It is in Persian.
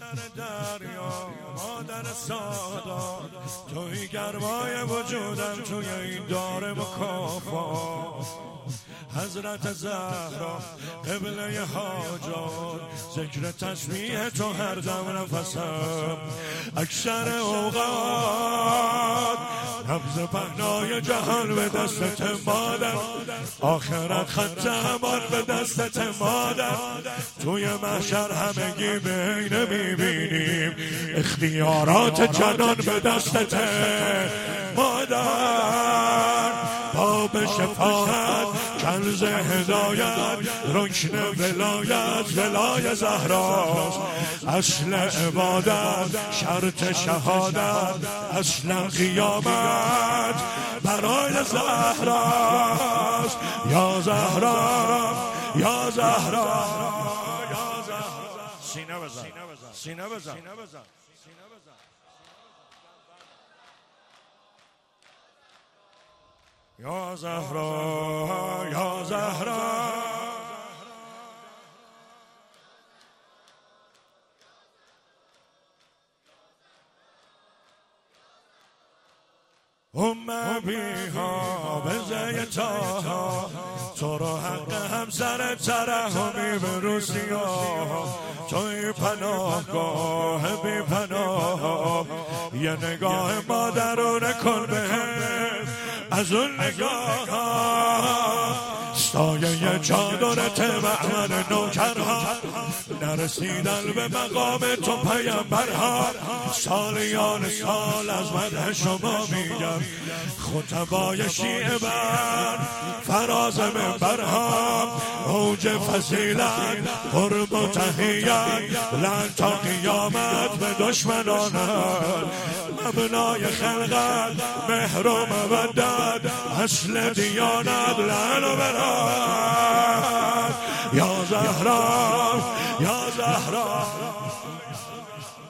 دریا مادر سادات، توی گرمای وجودم توی این دار مکافات. حضرت زهرا قبله حاجات، ذکر تسبیح تو هر دم نفسم. اکثر اوقات نبض پهنای جهان به دستت مادر، آخرت خط امان به دستت مادر. توی محشر همگی به عینه میبینیم اختیارات جنان به دستت مادر. باب شفاعت، کنز هدایت، رکن ولایت، ولای زهراست. اصل عبادت، شرط شهادت، اصل قیامت برای زهراست. یا زهرا یا زهرا یا زهرا. سینه بزن سینه بزن. یا زهرا یا زهرا. بیها به زیتاها، تو رو حق همسر ترحمی به روسیا. توی پناهگاه بی پناه، یه نگاه مادرونه کن بهم از اون نگاه ها. سایه چادرت معمن نوکرها، نرسیدن به مقام تو پیامبرها. سالیان سال از مدح شما میگم، خطبای شیعه بر فراز منبرها. اوج فضیلت، قرب و تحیت، لعن تا قیامت به دشمنانت. مبنای خلقت، مهر و مودت، اصل دیانت، لعن و برات. یا زهرا یا زهرا.